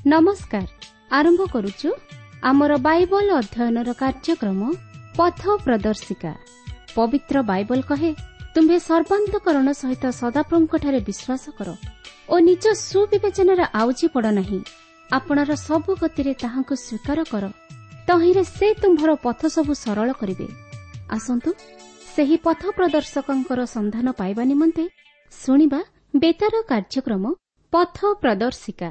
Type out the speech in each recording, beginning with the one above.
नमस्कार। आरंभ करुचु आमर बाइबल अध्ययनर कार्यक्रम पथ प्रदर्शिका। पवित्र बाइबल कहे, तुम्हें सर्वांतकरण सहित सदाप्रभुଙ୍କଠାରେ विश्वास कर ओ निज सुविवेचनार आउजी पड़ नहीं। आपणर सबु गतिरे ताहांकु स्वीकार कर, तहिरे से तुम्भर पथ सबु सरल करिवे। आसंतु सेही पथ प्रदर्शकंकर संधान पाइबा निमंते सुनिबा बेतार कार्यक्रम पथ प्रदर्शिका।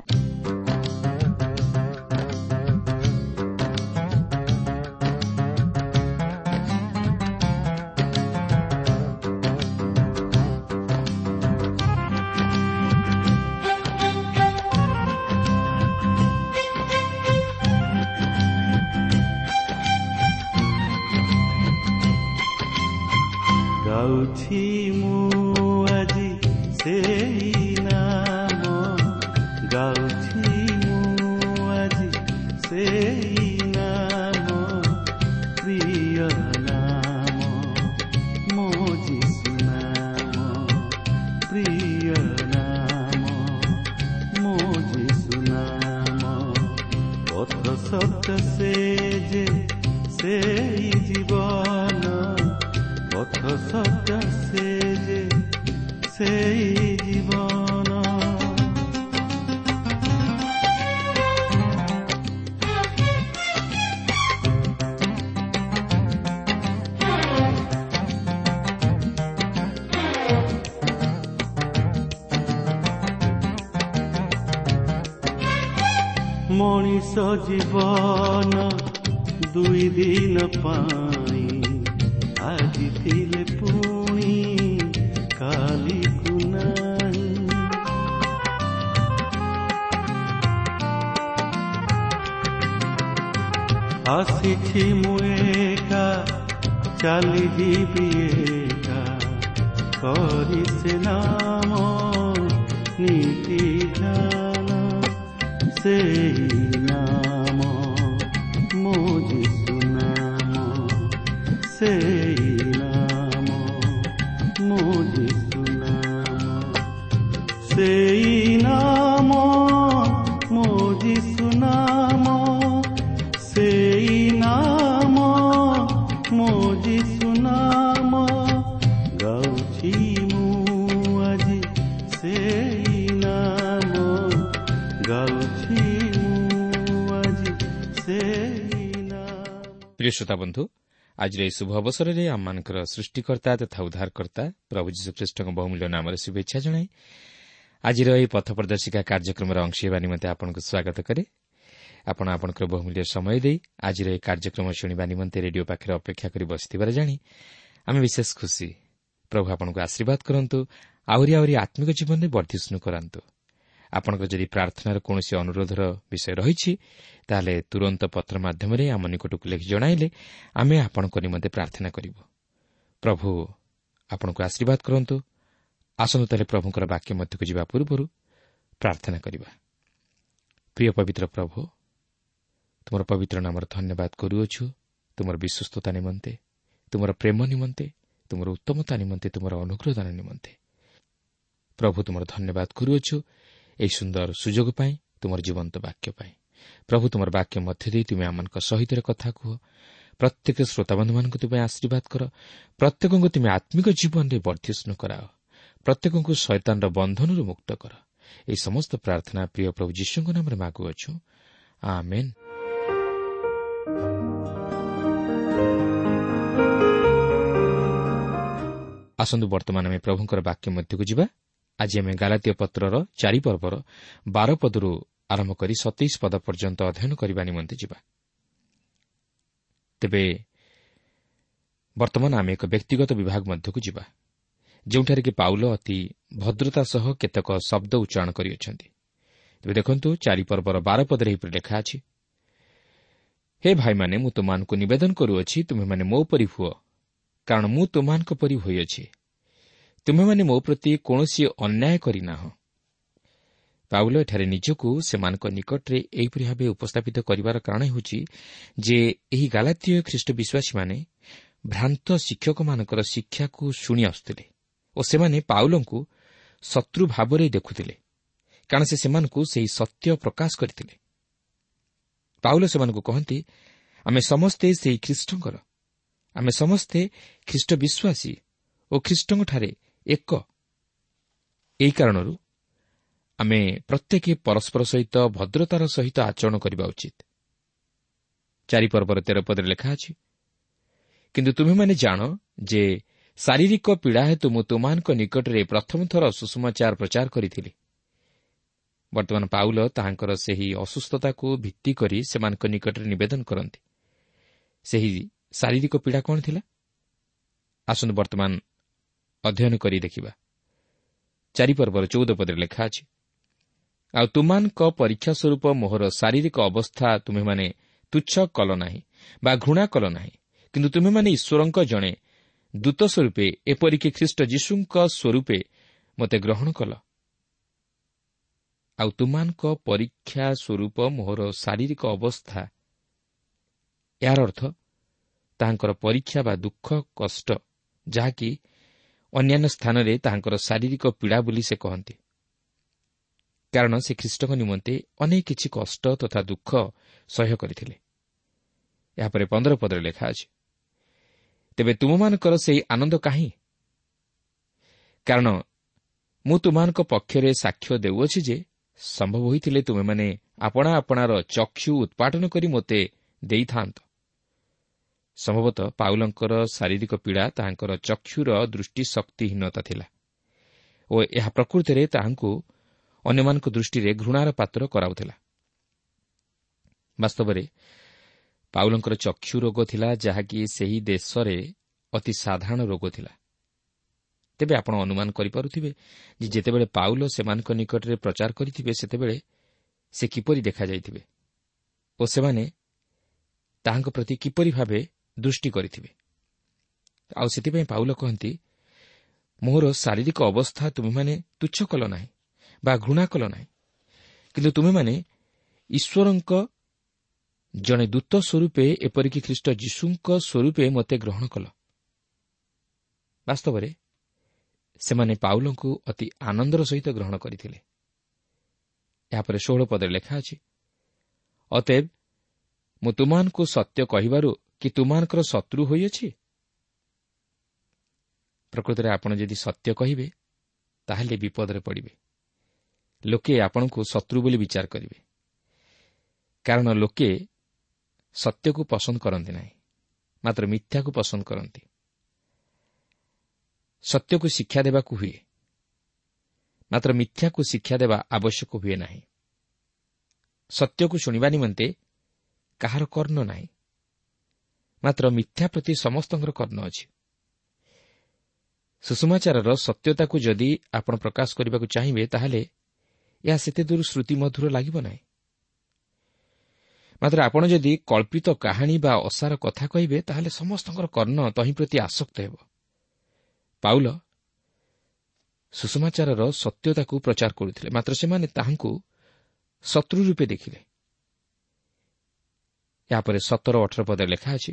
गाउछि मु आजि सेई नाम, गाउछि मु आजि सेई नाम, प्रिय नाम मो जिसु नाम, प्रिय नाम मो जिसु नाम। पथ सत्य से जे सेई जीवन, पथ सत्य से जे सेई जीवन। मनीष जीवन दुई दिन पाई, आजि थिले पुणी काली कुनाई। आसिछि मु एका चाली जीवी एका, करि से नाम नीति ध्यान, सेई नाम मो जिसु नाम, सेई नाम मो जिसु नाम, सेई नाम मो जिसु नाम, सेई नाम मो जिसु नाम। गाउछि मु आजि सेई नाम, गाउछि मु आजि सेई नाम। प्रिय श्रोता बंधु, आज शुभ अवसर में आम सृष्टिकर्ता तथा उद्धारकर्ता प्रभु जीशु ख्रीष्ट बहुमूल्य नाम शुभेच्छा जनाए आज पथ प्रदर्शिका कार्यक्रम अंश होगा निमंते आपको स्वागत करे। आपण आपणकर बहुमूल्य समय दे आज कार्यक्रम शुणा निमंते रेडियो पाखे अपेक्षा कर बसथिबार जानी आम विशेष खुशी। प्रभु आपको आशीर्वाद करंतु, आहरी आहरी आत्मिक जीवन में वर्धिष्णु करंतु। आपणकर जदि प्रार्थनार कौन अनुरोधर विषय रही ताले तुरंत पत्र माध्यम आम निकटक लिखि जणाइले आमे आपणको निमंते प्रार्थना करिबो। प्रभु आपणको आशीर्वाद करंतु। आसंतु ताले प्रभुଙ୍କର वाक्य मध्यକୁ ଯିବା ପୂର୍ବରୁ प्रार्थना करिबा। प्रिय पवित्र प्रभु, तुमर पवित्र नामर धन्यवाद करूछु, तुमर विश्वस्तता निमंते, तुमर प्रेम निमंते, तुमर उत्तमता निमंते, तुमर अनुग्रहदान निमंते। प्रभु तुमर धन्यवाद करूछु एई सुंदर सुजोग पाई, तुमर जीवंत वाक्य पाई। प्रभु तुमर वाक्य मध्य दे तुमे आमनक सहित कथा कह। प्रत्येक श्रोताबंधु मानक तुमे आशीर्वाद कर, प्रत्येक तुमे आत्मिक जीवन में वर्धिष्णु कराओ, प्रत्येक शैतान बंधन मुक्त कर। ए समस्त प्रार्थना प्रिय प्रभु यीशु नाम रे मागुअछु, आमेन। आसंतु वर्तमान आम प्रभुଙ୍କର वाक्य मध्यକୁ ଯିବା। आज आम गालातीय पत्रर 4 पर्वर 12 पदरू आरंभ करी 27 पद पर्यंत अध्ययन करने निमंते जिबा। तेबे वर्तमान आम एक व्यक्तिगत विभाग मध्यକୁ ଯିବା, ଯେଉଁଠାରେ कि पाउल अति भद्रता सह केतक शब्द उच्चारण करिअछन्ति। तेबे देखंतु 4 पर्वर 12 पदरे एपरि लेखा अछि, हे भाई माने मु तुमମାନଙ୍କୁ निवेदन करूअछि, तुमे माने मो परि हुओ, कारण मु तुमମାନଙ୍କ परि होइअछि। तुमे माने मो प्रति कोनोसी अन्याय करिनाह। पाउल एठारे निजकु सेमानक निकटरे एहिपरि भावे उपस्थापित करिवार कारण हेउछि जे एही गालातीय ख्रीष्ट विश्वासी माने भ्रांत शिक्षक मानकर शिक्षाकु शुणी आसुथिले ओ सेमाने पाउलंकु शत्रु भावरे देखुथिले, कारण से सेमानकु सेही सत्य प्रकाश करथिले। ପାଉଲ ସେମାନଙ୍କୁ କହନ୍ତି, ଆମେ ସମସ୍ତେ ସେହି ଖ୍ରୀଷ୍ଟଙ୍କର, ଆମେ ସମସ୍ତେ ଖ୍ରୀଷ୍ଟ ବିଶ୍ୱାସୀ ଓ ଖ୍ରୀଷ୍ଟଙ୍କଠାରେ ଏକ। ଏହି କାରଣରୁ ଆମେ ପ୍ରତ୍ୟେକ ପରସ୍ପର ସହିତ ଭଦ୍ରତାର ସହିତ ଆଚରଣ କରିବା ଉଚିତ। 4 ପର୍ବର 13 ପଦରେ ଲେଖା ଅଛି, କିନ୍ତୁ ତୁମେମାନେ ଜାଣ ଯେ ଶାରୀରିକ ପୀଡ଼ା ହେତୁ ମୁଁ ତୁମମାନଙ୍କ ନିକଟରେ ପ୍ରଥମ ଥର ସୁସମାଚାର ପ୍ରଚାର କରିଥିଲି। ବର୍ତ୍ତମାନ ପାଉଲ ତାହାଙ୍କର ସେହି ଅସୁସ୍ଥତାକୁ ଭିତ୍ତି କରି ସେମାନଙ୍କ ନିକଟରେ ନିବେଦନ କରନ୍ତି। ସେହି ଶାରୀରିକ ପୀଡ଼ା କ'ଣ ଥିଲା? ଆସନ୍ତୁ ବର୍ତ୍ତମାନ ଅଧ୍ୟୟନ କରି ଦେଖିବା। 4 ପର୍ବର 14 ପଦରେ ଲେଖା ଅଛି, ଆଉ ତୁମମାନଙ୍କ ପରୀକ୍ଷା ସ୍ୱରୂପ ମୋହର ଶାରୀରିକ ଅବସ୍ଥା ତୁମେମାନେ ତୁଚ୍ଛ କଲ ନାହିଁ ବା ଘୃଣା କଲ ନାହିଁ, କିନ୍ତୁ ତୁମେମାନେ ଈଶ୍ୱରଙ୍କ ଜଣେ ଦୂତ ସ୍ୱରୂପେ ଏପରିକି ଖ୍ରୀଷ୍ଟ ଯୀଶୁଙ୍କ ସ୍ୱରୂପେ ମୋତେ ଗ୍ରହଣ କଲ। ଆଉ ତୁମମାନଙ୍କ ପରୀକ୍ଷା ସ୍ୱରୂପ ମୋହର ଶାରୀରିକ ଅବସ୍ଥା, ଏହାର ଅର୍ଥ ତାହାଙ୍କର ପରୀକ୍ଷା ବା ଦୁଃଖ କଷ୍ଟ, ଯାହାକି ଅନ୍ୟାନ୍ୟ ସ୍ଥାନରେ ତାହାଙ୍କର ଶାରୀରିକ ପୀଡ଼ା ବୋଲି ସେ କହନ୍ତି। କାରଣ ସେ ଖ୍ରୀଷ୍ଟଙ୍କ ନିମନ୍ତେ ଅନେକ କିଛି କଷ୍ଟ ତଥା ଦୁଃଖ ସହ୍ୟ କରିଥିଲେ। ଏହାପରେ 15 ପଦରେ ଲେଖା ଅଛି, ତେବେ ତୁମମାନଙ୍କର ସେହି ଆନନ୍ଦ କାହିଁ? କାରଣ ମୁଁ ତୁମମାନଙ୍କ ପକ୍ଷରେ ସାକ୍ଷ୍ୟ ଦେଉଅଛି ଯେ ସମ୍ଭବ ହୋଇଥିଲେ ତୁମେମାନେ ଆପଣା ଆପଣାର ଚକ୍ଷୁ ଉତ୍ପାଟନ କରି ମୋତେ ଦେଇଥାନ୍ତ। ସମ୍ଭବତଃ ପାଉଲଙ୍କର ଶାରୀରିକ ପୀଡ଼ା ତାହାଙ୍କର ଚକ୍ଷୁର ଦୃଷ୍ଟିଶକ୍ତିହୀନତା ଥିଲା ଓ ଏହା ପ୍ରକୃତରେ ତାହାଙ୍କୁ ଅନ୍ୟମାନଙ୍କ ଦୃଷ୍ଟିରେ ଘୃଣାର ପାତ୍ର କରାଉଥିଲା। ବାସ୍ତବରେ ପାଉଲଙ୍କର ଚକ୍ଷୁ ରୋଗ ଥିଲା, ଯାହାକି ସେହି ଦେଶରେ ଅତି ସାଧାରଣ ରୋଗ ଥିଲା। ତେବେ ଆପଣ ଅନୁମାନ କରିପାରୁଥିବେ ଯେ ଯେତେବେଳେ ପାଉଲ ସେମାନଙ୍କ ନିକଟରେ ପ୍ରଚାର କରିଥିବେ ସେତେବେଳେ ସେ କିପରି ଦେଖାଯାଇଥିବେ ଓ ସେମାନେ ତାହାଙ୍କ ପ୍ରତି କିପରି ଭାବେ ଦୃଷ୍ଟି କରିଥିବେ। ଆଉ ସେଥିପାଇଁ ପାଉଲ କହନ୍ତି, ମୋହର ଶାରୀରିକ ଅବସ୍ଥା ତୁମେମାନେ ତୁଚ୍ଛ କଲ ନାହିଁ ବା ଘୃଣା କଲ ନାହିଁ, କିନ୍ତୁ ତୁମେମାନେ ଈଶ୍ୱରଙ୍କ ଜଣେ ଦୂତ ସ୍ୱରୂପେ ଏପରିକି ଖ୍ରୀଷ୍ଟ ଯୀଶୁଙ୍କ ସ୍ୱରୂପେ ମୋତେ ଗ୍ରହଣ କଲ। ବାସ୍ତବରେ ସେମାନେ ପାଉଲଙ୍କୁ ଅତି ଆନନ୍ଦର ସହିତ ଗ୍ରହଣ କରିଥିଲେ। ଏହାପରେ 16 ପଦରେ ଲେଖା ଅଛି, ଅତଏବ ମୁଁ ତୁମମାନଙ୍କୁ ସତ୍ୟ କହିବାରୁ କି ତୁମମାନଙ୍କର ଶତ୍ରୁ ହୋଇଅଛି? ପ୍ରକୃତରେ ଆପଣ ଯଦି ସତ୍ୟ କହିବେ ତାହେଲେ ବିପଦରେ ପଡ଼ିବେ। ଲୋକେ ଆପଣଙ୍କୁ ଶତ୍ରୁ ବୋଲି ବିଚାର କରିବେ, କାରଣ ଲୋକେ ସତ୍ୟକୁ ପସନ୍ଦ କରନ୍ତି ନାହିଁ, ମାତ୍ର ମିଥ୍ୟାକୁ ପସନ୍ଦ କରନ୍ତି। ସତ୍ୟକୁ ଶିକ୍ଷା ଦେବାକୁ ହୁଏ, ମାତ୍ର ମିଥ୍ୟାକୁ ଶିକ୍ଷା ଦେବା ଆବଶ୍ୟକ ହୁଏ ନାହିଁ। ସତ୍ୟକୁ ଶୁଣିବା ନିମନ୍ତେ କାହାର କର୍ଣ୍ଣ ନାହିଁ, ମାତ୍ର ମିଥ୍ୟା ପ୍ରତି ସମସ୍ତଙ୍କର କର୍ଣ୍ଣ ଅଛି। ସୁସମାଚାରର ସତ୍ୟତାକୁ ଯଦି ଆପଣ ପ୍ରକାଶ କରିବାକୁ ଚାହିଁବେ ତାହେଲେ ଏହା ସେତେ ଦୂର ଶ୍ରୁତି ମଧୁର ଲାଗିବ ନାହିଁ। ମାତ୍ର ଆପଣ ଯଦି କଳ୍ପିତ କାହାଣୀ ବା ଅସାର କଥା କହିବେ ତାହେଲେ ସମସ୍ତଙ୍କର କର୍ଣ୍ଣ ତହିଁ ପ୍ରତି ଆସକ୍ତ ହେବ। ପାଉଲ ସୁସମାଚାରର ସତ୍ୟତାକୁ ପ୍ରଚାର କରୁଥିଲେ, ମାତ୍ର ସେମାନେ ତାହାଙ୍କୁ ଶତ୍ରୁ ରୂପେ ଦେଖିଲେ। ଏହାପରେ 17-18 ପଦରେ ଲେଖା ଅଛି,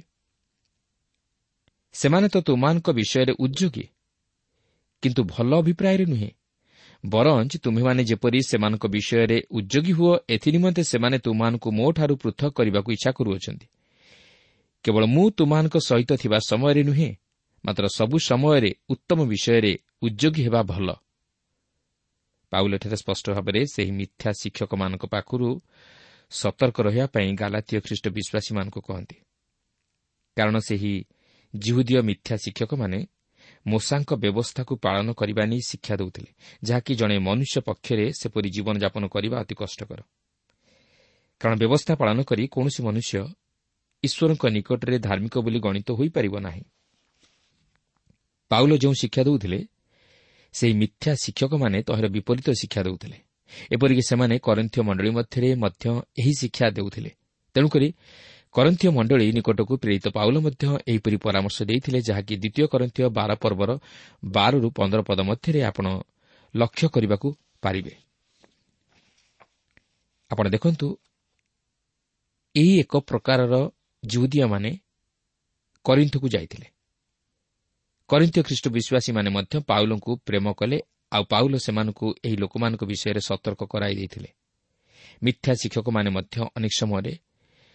ସେମାନେ ତ ତୁମମାନଙ୍କ ବିଷୟରେ ଉଦ୍ଯୋଗୀ, କିନ୍ତୁ ଭଲ ଅଭିପ୍ରାୟରେ ନୁହେଁ, ବରଂ ତୁମେମାନେ ଯେପରି ସେମାନଙ୍କ ବିଷୟରେ ଉଦ୍ଯୋଗୀ ହୁଅ ଏଥିନିମନ୍ତେ ସେମାନେ ତୁମମାନଙ୍କୁ ମୋଠାରୁ ପୃଥକ କରିବାକୁ ଇଚ୍ଛା କରୁଅଛନ୍ତି। କେବଳ ମୁଁ ତୁମମାନଙ୍କ ସହିତ ଥିବା ସମୟରେ ନୁହେଁ, ମାତ୍ର ସବୁ ସମୟରେ ଉତ୍ତମ ବିଷୟରେ ଉଦ୍ଯୋଗୀ ହେବା ଭଲ। ପାଉଲ ଏଠାରେ ସ୍ପଷ୍ଟ ଭାବରେ ସେହି ମିଥ୍ୟା ଶିକ୍ଷକମାନଙ୍କ ପାଖରୁ ସତର୍କ ରହିବା ପାଇଁ ଗାଲାତୀୟ ଖ୍ରୀଷ୍ଟ ବିଶ୍ୱାସୀମାନଙ୍କୁ କହନ୍ତି। କାରଣ ସେହି ଜିହୁଦୀୟ ମିଥ୍ୟା ଶିକ୍ଷକମାନେ ମୋଶାଙ୍କ ବ୍ୟବସ୍ଥାକୁ ପାଳନ କରିବା ନେଇ ଶିକ୍ଷା ଦେଉଥିଲେ, ଯାହାକି ଜଣେ ମନୁଷ୍ୟ ପକ୍ଷରେ ସେପରି ଜୀବନଯାପନ କରିବା ଅତି କଷ୍ଟକର। କାରଣ ବ୍ୟବସ୍ଥା ପାଳନ କରି କୌଣସି ମନୁଷ୍ୟ ଈଶ୍ୱରଙ୍କ ନିକଟରେ ଧାର୍ମିକ ବୋଲି ଗଣିତ ହୋଇପାରିବ ନାହିଁ। ପାଉଲ ଯେଉଁ ଶିକ୍ଷା ଦେଉଥିଲେ ସେହି ମିଥ୍ୟା ଶିକ୍ଷକମାନେ ତହିଁର ବିପରୀତ ଶିକ୍ଷା ଦେଉଥିଲେ। ଏପରିକି ସେମାନେ କରିନ୍ଥୀୟ ମଣ୍ଡଳୀ ମଧ୍ୟରେ ମଧ୍ୟ ଏହି ଶିକ୍ଷା ଦେଉଥିଲେ। ତେଣୁକରି କରିନ୍ଥୀୟ ମଣ୍ଡଳୀ ନିକଟକୁ ପ୍ରେରିତ ପାଉଲ ମଧ୍ୟ ଏହିପରି ପରାମର୍ଶ ଦେଇଥିଲେ, ଯାହାକି 2 କରିନ୍ଥୀୟ 12 ପର୍ବର 12-15 ପଦ ମଧ୍ୟରେ ଆପଣ ଲକ୍ଷ୍ୟ କରିବାକୁ ପାରିବେ। ଆପଣ ଦେଖନ୍ତୁ, ଏହି ଏକ ପ୍ରକାରର ଜିହୁଦୀୟମାନେ କରିନ୍ଥକୁ ଯାଇଥିଲେ। କରିନ୍ଥୀୟ ଖ୍ରୀଷ୍ଟ ବିଶ୍ୱାସୀମାନେ ମଧ୍ୟ ପାଉଲଙ୍କୁ ପ୍ରେମ କଲେ, ଆଉ ପାଉଲ ସେମାନଙ୍କୁ ଏହି ଲୋକମାନଙ୍କ ବିଷୟରେ ସତର୍କ କରାଇ ଦେଇଥିଲେ। ମିଥ୍ୟା ଶିକ୍ଷକମାନେ ମଧ୍ୟ ଅନେକ ସମୟରେ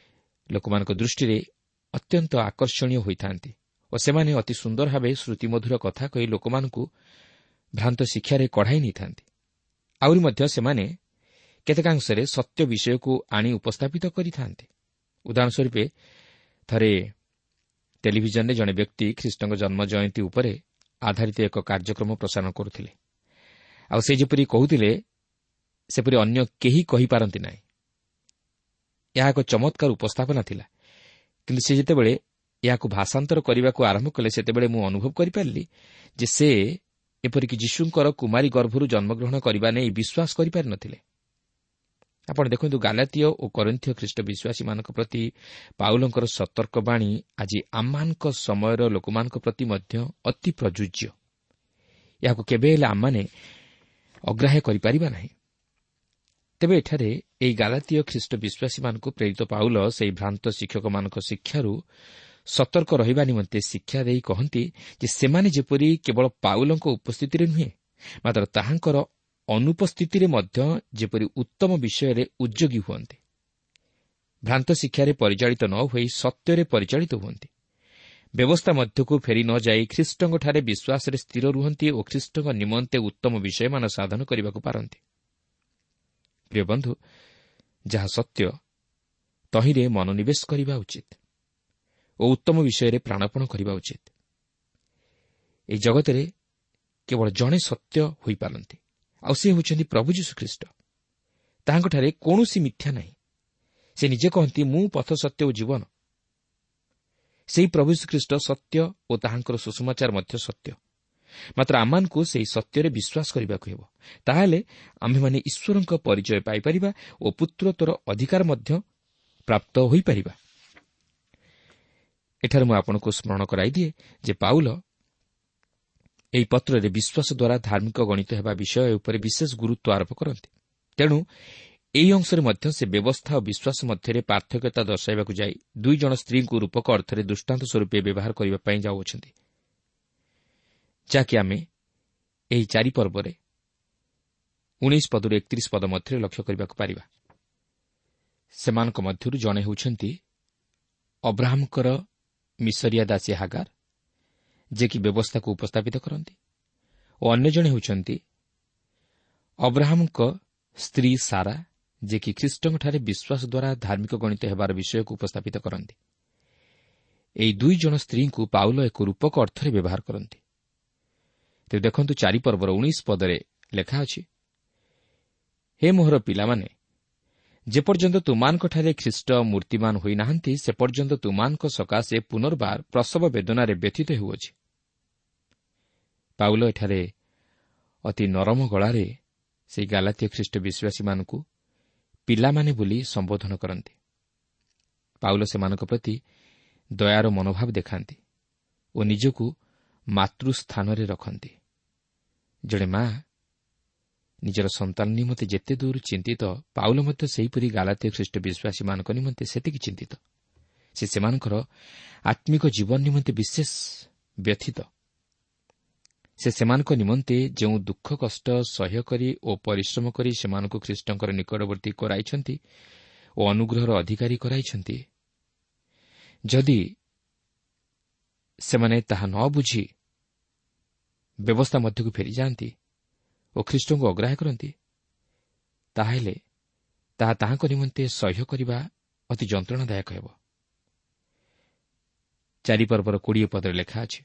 ଲୋକମାନଙ୍କ ଦୃଷ୍ଟିରେ ଅତ୍ୟନ୍ତ ଆକର୍ଷଣୀୟ ହୋଇଥାନ୍ତି ଓ ସେମାନେ ଅତି ସୁନ୍ଦର ଭାବେ ଶ୍ରୁତିମଧୁର କଥା କହି ଲୋକମାନଙ୍କୁ ଭ୍ରାନ୍ତ ଶିକ୍ଷାରେ କଢ଼ାଇ ନେଇଥାନ୍ତି। ଆହୁରି ମଧ୍ୟ ସେମାନେ କେତେକାଂଶରେ ସତ୍ୟ ବିଷୟକୁ ଆଣି ଉପସ୍ଥାପିତ କରିଥାନ୍ତି। ଉଦାହରଣ ସ୍ୱରୂପ ଥରେ ଟେଲିଭିଜନରେ ଜଣେ ବ୍ୟକ୍ତି ଖ୍ରୀଷ୍ଟଙ୍କ ଜନ୍ମ ଜୟନ୍ତୀ ଉପରେ ଆଧାରିତ ଏକ କାର୍ଯ୍ୟକ୍ରମ ପ୍ରସାରଣ କରୁଥିଲେ। ଆଉ ସେ ଯେପରି କହୁଥିଲେ ସେପରି ଅନ୍ୟ କେହି କହିପାରନ୍ତି ନାହିଁ। ଏହା ଏକ ଚମତ୍କାର ଉପସ୍ଥାପନା ଥିଲା। କିନ୍ତୁ ସେ ଯେତେବେଳେ ଏହାକୁ ଭାଷାନ୍ତର କରିବାକୁ ଆରମ୍ଭ କଲେ ସେତେବେଳେ ମୁଁ ଅନୁଭବ କରିପାରିଲି ଯେ ସେ ଏପରିକି ଯୀଶୁଙ୍କର କୁମାରୀ ଗର୍ଭରୁ ଜନ୍ମଗ୍ରହଣ କରିବା ନେଇ ବିଶ୍ୱାସ କରିପାରିନଥିଲେ। ଆପଣ ଦେଖନ୍ତୁ, ଗାଲାତୀୟ ଓ କରିନ୍ଥୀୟ ଖ୍ରୀଷ୍ଟ ବିଶ୍ୱାସୀମାନଙ୍କ ପ୍ରତି ପାଉଲଙ୍କର ସତର୍କବାଣୀ ଆଜି ଆମମାନଙ୍କ ସମୟର ଲୋକମାନଙ୍କ ପ୍ରତି ମଧ୍ୟ ଅତି ପ୍ରଯୁଜ୍ୟ। ଏହାକୁ କେବେ ହେଲେ ଆମମାନେ ଅଗ୍ରାହ୍ୟ କରିପାରିବା ନାହିଁ। ତେବେ ଏଠାରେ ଏହି ଗାଲାତୀୟ ଖ୍ରୀଷ୍ଟ ବିଶ୍ୱାସୀମାନଙ୍କୁ ପ୍ରେରିତ ପାଉଲ ସେହି ଭ୍ରାନ୍ତ ଶିକ୍ଷକମାନଙ୍କ ଶିକ୍ଷାରୁ ସତର୍କ ରହିବା ନିମନ୍ତେ ଶିକ୍ଷା ଦେଇ କହନ୍ତି ଯେ ସେମାନେ ଯେପରି କେବଳ ପାଉଲଙ୍କ ଉପସ୍ଥିତିରେ ନୁହେଁ, ମାତ୍ର ତାହାଙ୍କର ଅନୁପସ୍ଥିତିରେ ମଧ୍ୟ ଯେପରି ଉତ୍ତମ ବିଷୟରେ ଉଦ୍ଯୋଗୀ ହୁଅନ୍ତି, ଭ୍ରାନ୍ତ ଶିକ୍ଷାରେ ପରିଚାଳିତ ନ ହୋଇ ସତ୍ୟରେ ପରିଚାଳିତ ହୁଅନ୍ତି, ବ୍ୟବସ୍ଥା ମଧ୍ୟକୁ ଫେରି ନ ଯାଇ ଖ୍ରୀଷ୍ଟଙ୍କଠାରେ ବିଶ୍ୱାସରେ ସ୍ଥିର ରୁହନ୍ତି ଓ ଖ୍ରୀଷ୍ଟଙ୍କ ନିମନ୍ତେ ଉତ୍ତମ ବିଷୟମାନ ସାଧନ କରିବାକୁ ପାରନ୍ତି। ପ୍ରିୟ ବନ୍ଧୁ, ଯାହା ସତ୍ୟ ତହିଁରେ ମନୋନିବେଶ କରିବା ଉଚିତ ଓ ଉତ୍ତମ ବିଷୟରେ ପ୍ରାଣପଣ କରିବା ଉଚିତ। ଏହି ଜଗତରେ କେବଳ ଜଣେ ସତ୍ୟ ହୋଇପାରନ୍ତି, ଆଉ ସେ ହେଉଛନ୍ତି ପ୍ରଭୁ ଯୀଶୁଖ୍ରୀଷ୍ଟ। ତାହାଙ୍କଠାରେ କୌଣସି ମିଥ୍ୟା ନାହିଁ। ସେ ନିଜେ କହନ୍ତି, ମୁଁ ପଥ, ସତ୍ୟ ଓ ଜୀବନ। ସେହି ପ୍ରଭୁ ଯୀଶୁଖ୍ରୀଷ୍ଟ ସତ୍ୟ ଓ ତାହାଙ୍କର ସୁସମାଚାର ମଧ୍ୟ ସତ୍ୟ। ମାତ୍ର ଆମମାନଙ୍କୁ ସେହି ସତ୍ୟରେ ବିଶ୍ୱାସ କରିବାକୁ ହେବ। ତାହେଲେ ଆମ୍ଭେମାନେ ଈଶ୍ୱରଙ୍କ ପରିଚୟ ପାଇପାରିବା ଓ ପୁତ୍ରତ୍ୱର ଅଧିକାର ମଧ୍ୟ ପ୍ରାପ୍ତ ହୋଇପାରିବା। ଏଠାରେ ମୁଁ ଆପଣଙ୍କୁ ସ୍ମରଣ କରାଇଦିଏ ଯେ ପାଉଲ ଏହି ପତ୍ରରେ ବିଶ୍ୱାସ ଦ୍ୱାରା ଧାର୍ମିକ ଗଣିତ ହେବା ବିଷୟ ଉପରେ ବିଶେଷ ଗୁରୁତ୍ୱ ଆରୋପ କରନ୍ତି। ତେଣୁ ଏହି ଅଂଶରେ ମଧ୍ୟ ସେ ବ୍ୟବସ୍ଥା ଓ ବିଶ୍ୱାସ ମଧ୍ୟରେ ପାର୍ଥକ୍ୟତା ଦର୍ଶାଇବାକୁ ଯାଇ ଦୁଇ ଜଣ ସ୍ତ୍ରୀଙ୍କୁ ରୂପକ ଅର୍ଥରେ ଦୃଷ୍ଟାନ୍ତ ସ୍ୱରୂପ ବ୍ୟବହାର କରିବା ପାଇଁ ଯାଉଅଛନ୍ତି, ଯାହାକି ଆମେ ଏହି 4 ପର୍ବରେ 19 ପଦରୁ 31 ପଦ ମଧ୍ୟରେ ଲକ୍ଷ୍ୟ କରିବାକୁ ପାରିବା। ସେମାନଙ୍କ ମଧ୍ୟରୁ ଜଣେ ହେଉଛନ୍ତି ଅବ୍ରାହମଙ୍କର ମିଶରିଆ ଦାସୀ ହାଗାର, ଯିଏକି ବ୍ୟବସ୍ଥାକୁ ଉପସ୍ଥାପିତ କରନ୍ତି, ଓ ଅନ୍ୟ ଜଣେ ହେଉଛନ୍ତି ଅବ୍ରାହମଙ୍କ ସ୍ତ୍ରୀ ସାରା, ଯିଏକି ଖ୍ରୀଷ୍ଟଙ୍କଠାରେ ବିଶ୍ୱାସ ଦ୍ୱାରା ଧାର୍ମିକ ଗଣିତ ହେବାର ବିଷୟକୁ ଉପସ୍ଥାପିତ କରନ୍ତି। ଏହି 2 ଜଣ ସ୍ତ୍ରୀଙ୍କୁ ପାଉଲ ଏକ ରୂପକ ଅର୍ଥରେ ବ୍ୟବହାର କରନ୍ତି। ତେବେ ଦେଖନ୍ତୁ, 4 ପର୍ବର 19 ପଦରେ ଲେଖା ଅଛି, ହେ ମୋହର ପିଲାମାନେ, ଯେପର୍ଯ୍ୟନ୍ତ ତୁମାନଙ୍କଠାରେ ଖ୍ରୀଷ୍ଟ ମୂର୍ତ୍ତିମାନ ହୋଇନାହାନ୍ତି, ସେ ପର୍ଯ୍ୟନ୍ତ ତୁମାନଙ୍କ ସକାଶେ ପୁନର୍ବାର ପ୍ରସବ ବେଦନାରେ ବ୍ୟଥିତ ହେଉଅଛି। ପାଉଲ ଏଠାରେ ଅତି ନରମ ଗଳାରେ ସେହି ଗାଲାତୀୟ ଖ୍ରୀଷ୍ଟ ବିଶ୍ୱାସୀମାନଙ୍କୁ ପିଲାମାନେ ବୋଲି ସମ୍ବୋଧନ କରନ୍ତି। ପାଉଲ ସେମାନଙ୍କ ପ୍ରତି ଦୟାର ମନୋଭାବ ଦେଖାନ୍ତି ଓ ନିଜକୁ ମାତୃସ୍ଥାନରେ ରଖନ୍ତି। ଜଣେ ମା ନିଜର ସନ୍ତାନ ନିମନ୍ତେ ଯେତେ ଦୂର ଚିନ୍ତିତ, ପାଉଲ ମଧ୍ୟ ସେହିପରି ଗାଲାତୀୟ ଖ୍ରୀଷ୍ଟ ବିଶ୍ୱାସୀମାନଙ୍କ ନିମନ୍ତେ ସେତିକି ଚିନ୍ତିତ। ସେ ସେମାନଙ୍କର ଆତ୍ମିକ ଜୀବନ ନିମନ୍ତେ ବିଶେଷ ବ୍ୟଥିତ। ସେ ସେମାନଙ୍କ ନିମନ୍ତେ ଯେଉଁ ଦୁଃଖ କଷ୍ଟ ସହ୍ୟ କରି ଓ ପରିଶ୍ରମ କରି ସେମାନଙ୍କୁ ଖ୍ରୀଷ୍ଟଙ୍କର ନିକଟବର୍ତ୍ତୀ କରାଇଛନ୍ତି ଓ ଅନୁଗ୍ରହର ଅଧିକାରୀ କରାଇଛନ୍ତି, ଯଦି ସେମାନେ ତାହା ନ ବୁଝି ବ୍ୟବସ୍ଥା ମଧ୍ୟକୁ ଫେରିଯାଆନ୍ତି ଓ ଖ୍ରୀଷ୍ଟଙ୍କୁ ଅଗ୍ରାହ୍ୟ କରନ୍ତି, ତାହେଲେ ତାହା ତାହାଙ୍କ ନିମନ୍ତେ ସହ୍ୟ କରିବା ଅତି ଯନ୍ତ୍ରଣାଦାୟକ ହେବ। 4 ପର୍ବର 20 ପଦରେ ଲେଖା ଅଛି,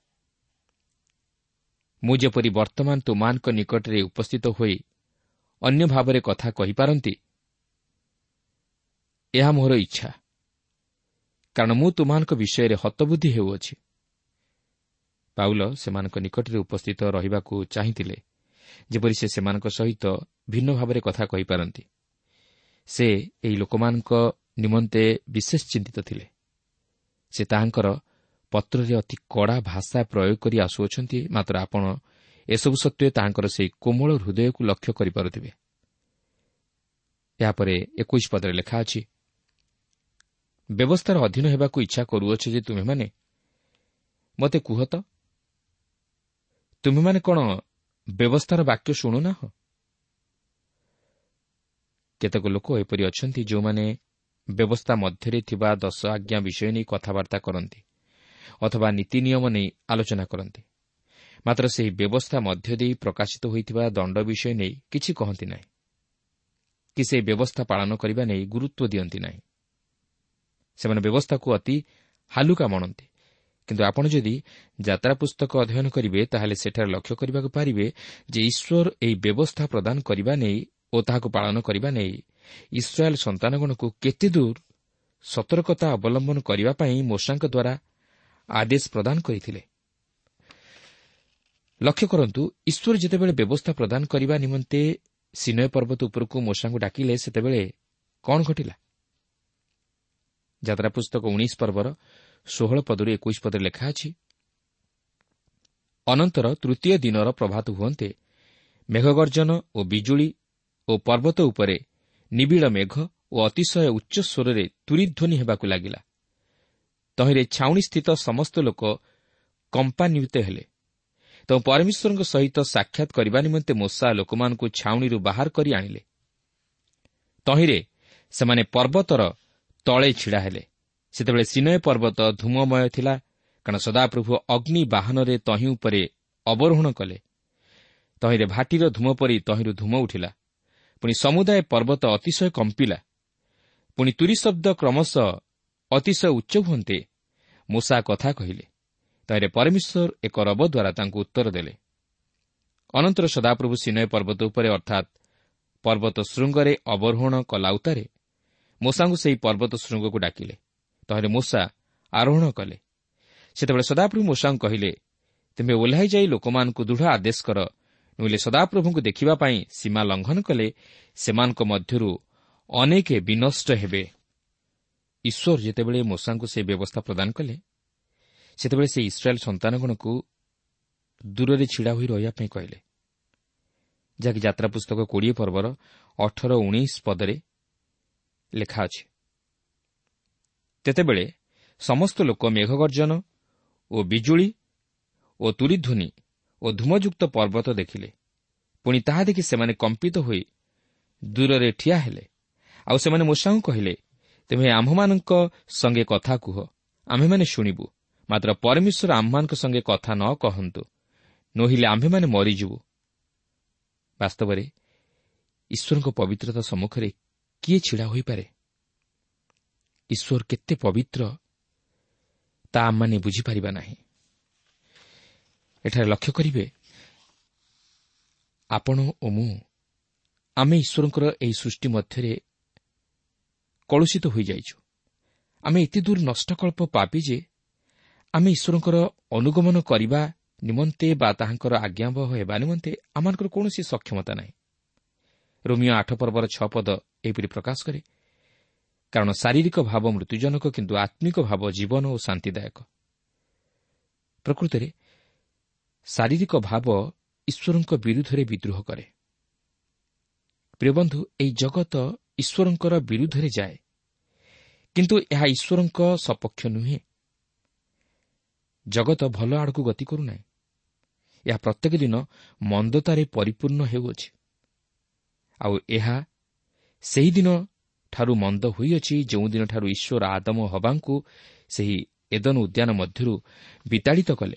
ମୁଁ ଯେପରି ବର୍ତ୍ତମାନ ତୁମାନଙ୍କ ନିକଟରେ ଉପସ୍ଥିତ ହୋଇ ଅନ୍ୟ ଭାବରେ କଥା କହିପାରନ୍ତି, ଏହା ମୋର ଇଚ୍ଛା, କାରଣ ମୁଁ ତୁମାନଙ୍କ ବିଷୟରେ ହତବୁଦ୍ଧି ହେଉଅଛି। ପାଉଲ ସେମାନଙ୍କ ନିକଟରେ ଉପସ୍ଥିତ ରହିବାକୁ ଚାହିଁଥିଲେ, ଯେପରି ସେ ସେମାନଙ୍କ ସହିତ ଭିନ୍ନ ଭାବରେ କଥା କହିପାରନ୍ତି। ସେ ଏହି ଲୋକମାନଙ୍କ ନିମନ୍ତେ ବିଶେଷ ଚିନ୍ତିତ ଥିଲେ। ସେ ତାହାଙ୍କର ପତ୍ରରେ ଅତି କଡ଼ା ଭାଷା ପ୍ରୟୋଗ କରି ଆସୁଅଛନ୍ତି, ମାତ୍ର ଆପଣ ଏସବୁ ସତ୍ତ୍ୱେ ତାହାଙ୍କର ସେହି କୋମଳ ହୃଦୟକୁ ଲକ୍ଷ୍ୟ କରିପାରୁଥିବେ। ଏହାପରେ 21 ପଦରେ ଲେଖା ଅଛି, ବ୍ୟବସ୍ଥାର ଅଧୀନ ହେବାକୁ ଇଚ୍ଛା କରୁଅଛ ଯେ ତୁମେମାନେ ମୋତେ କୁହ ତ, ତୁମେମାନେ କ'ଣ ବ୍ୟବସ୍ଥାର ବାକ୍ୟ ଶୁଣୁନାହ? କେତେକ ଲୋକ ଏପରି ଅଛନ୍ତି ଯେଉଁମାନେ ବ୍ୟବସ୍ଥା ମଧ୍ୟରେ ଥିବା 10 ଆଜ୍ଞା ବିଷୟ ନେଇ କଥାବାର୍ତ୍ତା କରନ୍ତି ଅଥବା ନୀତି ନିୟମ ନେଇ ଆଲୋଚନା କରନ୍ତି। ମାତ୍ର ସେହି ବ୍ୟବସ୍ଥା ମଧ୍ୟ ଦେଇ ପ୍ରକାଶିତ ହୋଇଥିବା ଦଣ୍ଡ ବିଷୟ ନେଇ କିଛି କହନ୍ତି ନାହିଁ କି ସେହି ବ୍ୟବସ୍ଥା ପାଳନ କରିବା ନେଇ ଗୁରୁତ୍ୱ ଦିଅନ୍ତି ନାହିଁ। ସେମାନେ ବ୍ୟବସ୍ଥାକୁ ଅତି ହାଲୁକା ମଣନ୍ତି। କିନ୍ତୁ ଆପଣ ଯଦି ଯାତ୍ରା ପୁସ୍ତକ ଅଧ୍ୟୟନ କରିବେ ତାହେଲେ ସେଠାରେ ଲକ୍ଷ୍ୟ କରିବାକୁ ପାରିବେ ଯେ ଈଶ୍ୱର ଏହି ବ୍ୟବସ୍ଥା ପ୍ରଦାନ କରିବା ନେଇ ଓ ତାହାକୁ ପାଳନ କରିବା ନେଇ ଇସ୍ରାଏଲ୍ ସନ୍ତାନଗଣକୁ କେତେଦୂର ସତର୍କତା ଅବଲମ୍ବନ କରିବା ପାଇଁ ମୋଶାଙ୍କ ଦ୍ୱାରା ଆଦେଶ ପ୍ରଦାନ କରିଥିଲେ। ଲକ୍ଷ୍ୟ କରନ୍ତୁ, ଈଶ୍ୱର ଯେତେବେଳେ ବ୍ୟବସ୍ଥା ପ୍ରଦାନ କରିବା ନିମନ୍ତେ ସିନୟ ପର୍ବତ ଉପରକୁ ମୋଶାଙ୍କୁ ଡାକିଲେ ସେତେବେଳେ କ'ଣ ଘଟିଲା? ଯାତ୍ରା ପୁସ୍ତକ 19 ପର୍ବର 16 ପଦରୁ 21 ପଦରେ ଲେଖା ଅଛି, ଅନନ୍ତର ତୃତୀୟ ଦିନର ପ୍ରଭାତ ହୁଅନ୍ତେ ମେଘଗର୍ଜନ ଓ ବିଜୁଳି ଓ ପର୍ବତ ଉପରେ ନିବିଡ଼ ମେଘ ଓ ଅତିଶୟ ଉଚ୍ଚ ସ୍ୱରରେ ତୁରିଧ୍ୱନି ହେବାକୁ ଲାଗିଲା। ତହିଁରେ ଛାଉଣିସ୍ଥିତ ସମସ୍ତ ଲୋକ କମ୍ପାନ୍ୱିତ ହେଲେ। ତେଣୁ ପରମେଶ୍ୱରଙ୍କ ସହିତ ସାକ୍ଷାତ କରିବା ନିମନ୍ତେ ମୋଶା ଲୋକମାନଙ୍କୁ ଛାଉଣିରୁ ବାହାର କରି ଆଣିଲେ। ତହିଁରେ ସେମାନେ ପର୍ବତର ତଳେ ଛିଡ଼ା ହେଲେ। ସେତେବେଳେ ସିନୟ ପର୍ବତ ଧୂମମୟ ଥିଲା, କାରଣ ସଦାପ୍ରଭୁ ଅଗ୍ନି ବାହନରେ ତହିଁ ଉପରେ ଅବରୋହଣ କଲେ। ତହିଁରେ ଭାଟିର ଧୂମ ପରି ତହିଁରୁ ଧୂମ ଉଠିଲା। ପୁଣି ସମୁଦାୟ ପର୍ବତ ଅତିଶୟ କମ୍ପିଲା। ପୁଣି ତୁରୀ ଶବ୍ଦ କ୍ରମଶଃ ଅତିଶୟ ଉଚ୍ଚ ହୁଅନ୍ତେ ମୋଶା କଥା କହିଲେ। ତହିଁରେ ପରମେଶ୍ୱର ଏକ ରବ ଦ୍ୱାରା ତାଙ୍କୁ ଉତ୍ତର ଦେଲେ। ଅନନ୍ତର ସଦାପ୍ରଭୁ ସିନୟ ପର୍ବତ ଉପରେ ଅର୍ଥାତ୍ ପର୍ବତ ଶୃଙ୍ଗରେ ଅବରୋହଣ କଲା ଉତ୍ତାରେ ମୋଶାଙ୍କୁ ସେହି ପର୍ବତ ଶୃଙ୍ଗକୁ ଡାକିଲେ। ତହିଁରେ ମୋଶା ଆରୋହଣ କଲେ। ସେତେବେଳେ ସଦାପ୍ରଭୁ ମୋଶାଙ୍କୁ କହିଲେ, ତୁମେ ଓହ୍ଲାଇ ଯାଇ ଲୋକମାନଙ୍କୁ ଦୃଢ଼ ଆଦେଶ କର, ନହେଲେ ସଦାପ୍ରଭୁଙ୍କୁ ଦେଖିବା ପାଇଁ ସୀମା ଲଙ୍ଘନ କଲେ ସେମାନଙ୍କ ମଧ୍ୟରୁ ଅନେକ ବିନଷ୍ଟ ହେବେ। ଈଶ୍ୱର ଯେତେବେଳେ ମୋଶାଙ୍କୁ ସେହି ବ୍ୟବସ୍ଥା ପ୍ରଦାନ କଲେ ସେତେବେଳେ ସେ ଇସ୍ରାଏଲ୍ ସନ୍ତାନଗଣକୁ ଦୂରରେ ଛିଡ଼ା ହୋଇ ରହିବା ପାଇଁ କହିଲେ, ଯାହାକି ଯାତ୍ରା ପୁସ୍ତକ 20 ପର୍ବର 18-19 ପଦରେ ଲେଖା ଅଛି। ତେତେବେଳେ ସମସ୍ତ ଲୋକ ମେଘଗର୍ଜନ ଓ ବିଜୁଳି ଓ ତୁରିଧ୍ୱନି ଓ ଧୂମଯୁକ୍ତ ପର୍ବତ ଦେଖିଲେ। ପୁଣି ତାହା ଦେଖି ସେମାନେ କମ୍ପିତ ହୋଇ ଦୂରରେ ଠିଆ ହେଲେ। ଆଉ ସେମାନେ ମୋଶାଙ୍କୁ କହିଲେ, ତୁମେ ଆମ୍ଭମାନଙ୍କ ସଙ୍ଗେ କଥା କୁହ, ଆମ୍ଭେମାନେ ଶୁଣିବୁ। ମାତ୍ର ପରମେଶ୍ୱର ଆମ୍ଭମାନଙ୍କ ସଙ୍ଗେ କଥା ନ କହନ୍ତୁ, ନୋହିଲେ ଆମ୍ଭେମାନେ ମରିଯିବୁ। ବାସ୍ତବରେ ଈଶ୍ୱରଙ୍କ ପବିତ୍ରତା ସମ୍ମୁଖରେ କିଏ ଛିଡ଼ା ହୋଇପାରେ? ଈଶ୍ୱର କେତେ ପବିତ୍ର ତା ଆମମାନେ ବୁଝିପାରିବା ନାହିଁ। ଏଠାରେ ଲକ୍ଷ୍ୟ କରିବେ, ଆପଣ ଓ ମୁଁ ଆମେ ଈଶ୍ୱରଙ୍କର ଏହି ସୃଷ୍ଟି ମଧ୍ୟରେ କଳୁଷିତ ହୋଇଯାଇଛୁ। ଆମେ ଏତେ ଦୂର ନଷ୍ଟକଳ୍ପ ପାପି ଯେ ଆମେ ଈଶ୍ୱରଙ୍କର ଅନୁଗମନ କରିବା ନିମନ୍ତେ ବା ତାହାଙ୍କର ଆଜ୍ଞାବହ ହେବା ନିମନ୍ତେ ଆମମାନଙ୍କର କୌଣସି ସକ୍ଷମତା ନାହିଁ। ରୋମିଓ 8 ପର୍ବର 6 ପଦ ଏହିପରି ପ୍ରକାଶ କରେ, କାରଣ ଶାରୀରିକ ଭାବ ମୃତ୍ୟୁଜନକ, କିନ୍ତୁ ଆତ୍ମିକ ଭାବ ଜୀବନ ଓ ଶାନ୍ତିଦାୟକ। ପ୍ରକୃତରେ ଶାରୀରିକ ଭାବ ଈଶ୍ୱରଙ୍କ ବିରୁଦ୍ଧରେ ବିଦ୍ରୋହ କରେ। ପ୍ରିୟ ବନ୍ଧୁ, ଏହି ଜଗତ ଈଶ୍ୱରଙ୍କର ବିରୁଦ୍ଧରେ ଯାଏ, କିନ୍ତୁ ଏହା ଈଶ୍ୱରଙ୍କ ସପକ୍ଷ ନୁହେଁ। ଜଗତ ଭଲ ଆଡ଼କୁ ଗତି କରୁନାହିଁ। ଏହା ପ୍ରତ୍ୟେକ ଦିନ ମନ୍ଦତାରେ ପରିପୂର୍ଣ୍ଣ ହେଉଅଛି। ଆଉ ଏହା ସେହିଦିନଠାରୁ ମନ୍ଦ ହୋଇଅଛି ଯେଉଁଦିନଠାରୁ ଈଶ୍ୱର ଆଦମ ଓ ହବାଙ୍କୁ ସେହି ଏଦନ ଉଦ୍ୟାନ ମଧ୍ୟରୁ ବିତାଡ଼ିତ କଲେ।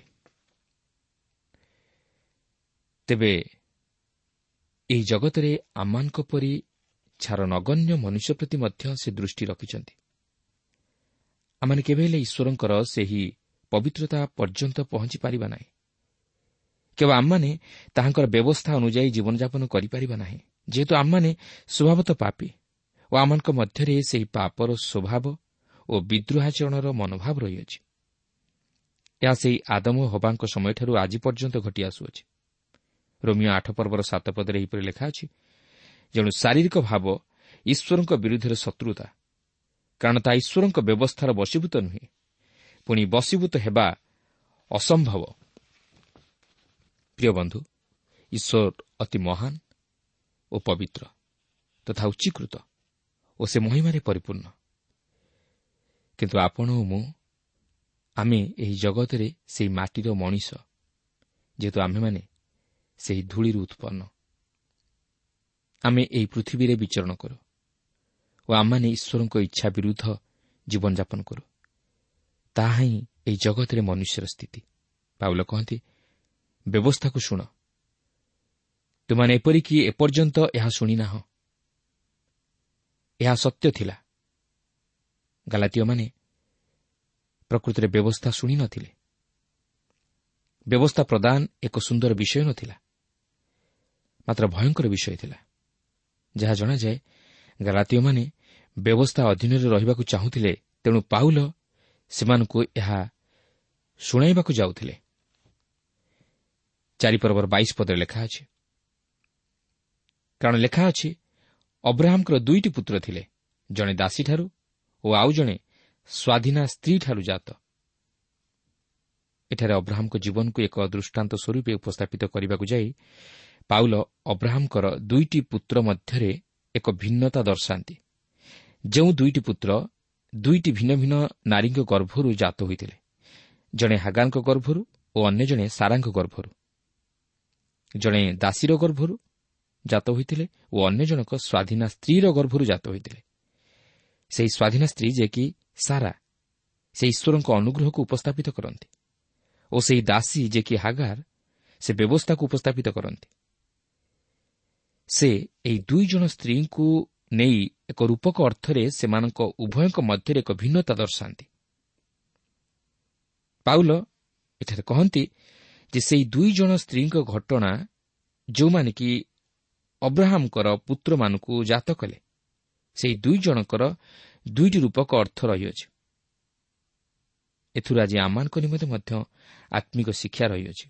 ତେବେ ଏହି ଜଗତରେ ଆମମାନଙ୍କ ପରି ଛାର ନଗଣ୍ୟ ମନୁଷ୍ୟ ପ୍ରତି ମଧ୍ୟ ସେ ଦୃଷ୍ଟି ରଖିଛନ୍ତି। ଆମମାନେ କେବେ ହେଲେ ଈଶ୍ୱରଙ୍କର ସେହି ପବିତ୍ରତା ପର୍ଯ୍ୟନ୍ତ ପହଞ୍ଚି ପାରିବା ନାହିଁ। କେବଳ ଆମମାନେ ତାହାଙ୍କର ବ୍ୟବସ୍ଥା ଅନୁଯାୟୀ ଜୀବନଯାପନ କରିପାରିବା ନାହିଁ, ଯେହେତୁ ଆମମାନେ ସ୍ୱଭାବତଃ ପାପୀ ଓ ଆମମାନଙ୍କ ମଧ୍ୟରେ ସେହି ପାପର ସ୍ୱଭାବ ଓ ବିଦ୍ରୋହାଚରଣର ମନୋଭାବ ରହିଅଛି। ଏହା ସେହି ଆଦମ ଓ ହବାଙ୍କ ସମୟଠାରୁ ଆଜି ପର୍ଯ୍ୟନ୍ତ ଘଟି ଆସୁଅଛି। ରୋମିଓ 8 ପର୍ବର 7 ପଦରେ ଏହିପରି ଲେଖା ଅଛି, ଯେଣୁ ଶାରୀରିକ ଭାବ ଈଶ୍ୱରଙ୍କ ବିରୁଦ୍ଧରେ ଶତ୍ରୁତା, କାରଣ ତାହା ଈଶ୍ୱରଙ୍କ ବ୍ୟବସ୍ଥାର ବଶୀଭୂତ ନୁହେଁ, ପୁଣି ବଶୀଭୂତ ହେବା ଅସମ୍ଭବ। ପ୍ରିୟ ବନ୍ଧୁ, ଈଶ୍ୱର ଅତି ମହାନ ଓ ପବିତ୍ର ତଥା ଉଚ୍ଚୀକୃତ ଓ ସେ ମହିମାରେ ପରିପୂର୍ଣ୍ଣ। କିନ୍ତୁ ଆପଣ ଓ ମୁଁ, ଆମେ ଏହି ଜଗତରେ ସେହି ମାଟିର ମଣିଷ, ଯେହେତୁ ଆମ୍ଭେମାନେ ସେହି ଧୂଳିରୁ ଉତ୍ପନ୍ନ। ଆମେ ଏହି ପୃଥିବୀରେ ବିଚରଣ କରୁ ଓ ଆମମାନେ ଈଶ୍ୱରଙ୍କ ଇଚ୍ଛା ବିରୁଦ୍ଧ ଜୀବନଯାପନ କରୁ। ତାହା ହିଁ ଏହି ଜଗତରେ ମନୁଷ୍ୟର ସ୍ଥିତି। ପାଉଲ କହନ୍ତି, ବ୍ୟବସ୍ଥାକୁ ଶୁଣ, ତୁମାନେ ଏପରିକି ଏପର୍ଯ୍ୟନ୍ତ ଏହା ଶୁଣିନାହ। ଏହା ସତ୍ୟ ଥିଲା। ଗାଲାତୀୟମାନେ ପ୍ରକୃତରେ ବ୍ୟବସ୍ଥା ଶୁଣି ନ ଥିଲେ। ବ୍ୟବସ୍ଥା ପ୍ରଦାନ ଏକ ସୁନ୍ଦର ବିଷୟ ନ ଥିଲା, ମାତ୍ର ଭୟଙ୍କର ବିଷୟ ଥିଲା। ଯାହା ଜଣାଯାଏ, ଗାଲାତୀୟମାନେ ବ୍ୟବସ୍ଥା ଅଧୀନରେ ରହିବାକୁ ଚାହୁଁଥିଲେ। ତେଣୁ ପାଉଲ ସେମାନଙ୍କୁ ଏହା ଶୁଣାଇବାକୁ ଯାଉଥିଲେ। 4 ପର୍ବର 22 ପଦରେ ଲେଖା ଅଛି, କାରଣ ଲେଖା ଅଛି, ଅବ୍ରାହମଙ୍କର 2ଟି ପୁତ୍ର ଥିଲେ, ଜଣେ ଦାସୀଠାରୁ ଓ ଆଉ ଜଣେ ସ୍ୱାଧୀନା ସ୍ତ୍ରୀଠାରୁ ଜାତ। ଏଠାରେ ଅବ୍ରାହମଙ୍କ ଜୀବନକୁ ଏକ ଦୃଷ୍ଟାନ୍ତ ସ୍ୱରୂପ ଉପସ୍ଥାପିତ କରିବାକୁ ଯାଇ ପାଉଲ ଅବ୍ରାହମଙ୍କର 2ଟି ପୁତ୍ର ମଧ୍ୟରେ ଏକ ଭିନ୍ନତା ଦର୍ଶାନ୍ତି। ଯେଉଁ 2ଟି ପୁତ୍ର 2ଟି ଭିନ୍ନ ଭିନ୍ନ ନାରୀଙ୍କ ଗର୍ଭରୁ ଜାତ ହୋଇଥିଲେ, ଜଣେ ହାଗାରଙ୍କ ଗର୍ଭରୁ ଓ ଅନ୍ୟ ଜଣେ ସାରାଙ୍କ ଗର୍ଭରୁ। ଜଣେ ଦାସୀର ଗର୍ଭରୁ ଜାତ ହୋଇଥିଲେ ଓ ଅନ୍ୟ ଜଣକ ସ୍ୱାଧୀନା ସ୍ତ୍ରୀର ଗର୍ଭରୁ ଜାତ ହୋଇଥିଲେ। ସେହି ସ୍ୱାଧୀନା ସ୍ତ୍ରୀ ଯେ କି ସାରା, ସେ ଈଶ୍ୱରଙ୍କ ଅନୁଗ୍ରହକୁ ଉପସ୍ଥାପିତ କରନ୍ତି ଓ ସେହି ଦାସୀ ଯେ କି ହାଗାର, ସେ ବ୍ୟବସ୍ଥାକୁ ଉପସ୍ଥାପିତ କରନ୍ତି। ସେ ଏହି 2 ଜଣ ସ୍ତ୍ରୀଙ୍କୁ ନେଇ ଏକ ରୂପକ ଅର୍ଥରେ ସେମାନଙ୍କ ଉଭୟଙ୍କ ମଧ୍ୟରେ ଏକ ଭିନ୍ନତା ଦର୍ଶାନ୍ତି। ପାଉଲ ଏଠାରେ କହନ୍ତି ଯେ ସେହି 2 ଜଣ ସ୍ତ୍ରୀଙ୍କ ଘଟଣା, ଯେଉଁମାନେ କି ଅବ୍ରାହମଙ୍କର ପୁତ୍ରମାନଙ୍କୁ ଜାତ କଲେ, ସେହି 2 ଜଣଙ୍କର 2ଟି ରୂପକ ଅର୍ଥ ରହିଅଛି। ଏଥିରୁ ଆଜି ଆମମାନଙ୍କ ନିମନ୍ତେ ମଧ୍ୟ ଆତ୍ମିକ ଶିକ୍ଷା ରହିଅଛି।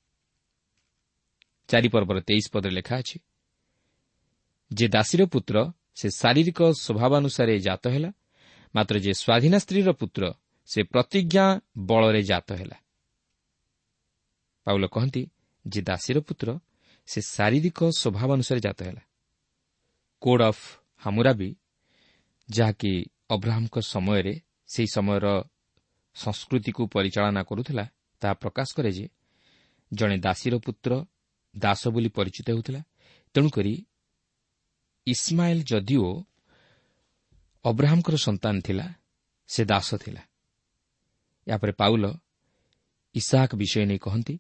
4 ପର୍ବର 23 ପଦରେ ଲେଖା ଅଛି, ଯେ ଦାସୀର ପୁତ୍ର ସେ ଶାରୀରିକ ସ୍ୱଭାବାନୁସାରେ ଜାତ ହେଲା, ମାତ୍ର ଯେ ସ୍ୱାଧୀନା ସ୍ତ୍ରୀର ପୁତ୍ର ସେ ପ୍ରତିଜ୍ଞା ବଳରେ ଜାତ ହେଲା। ପାଉଲ କହନ୍ତି, ଯେ ଦାସୀର ପୁତ୍ର ସେ ଶାରୀରିକ ସ୍ୱଭାବାନୁସାରେ ଜାତ ହେଲା। କୋଡ୍ ଅଫ୍ ହାମୁରାବି, ଯାହାକି ଅବ୍ରାହମଙ୍କ ସମୟରେ ସେହି ସମୟର ସଂସ୍କୃତିକୁ ପରିଚାଳନା କରୁଥିଲା, ତାହା ପ୍ରକାଶ କରେ ଯେ ଜଣେ ଦାସୀର ପୁତ୍ର ଦାସ ବୋଲି ପରିଚିତ ହେଉଥିଲା। ତେଣୁକରି ଇସ୍ମାଏଲ ଯଦିଓ ଅବ୍ରାହମଙ୍କର ସନ୍ତାନ ଥିଲା, ସେ ଦାସ ଥିଲା। ଏହାପରେ ପାଉଲ ଇସାହାକ ବିଷୟ ନେଇ କହନ୍ତି,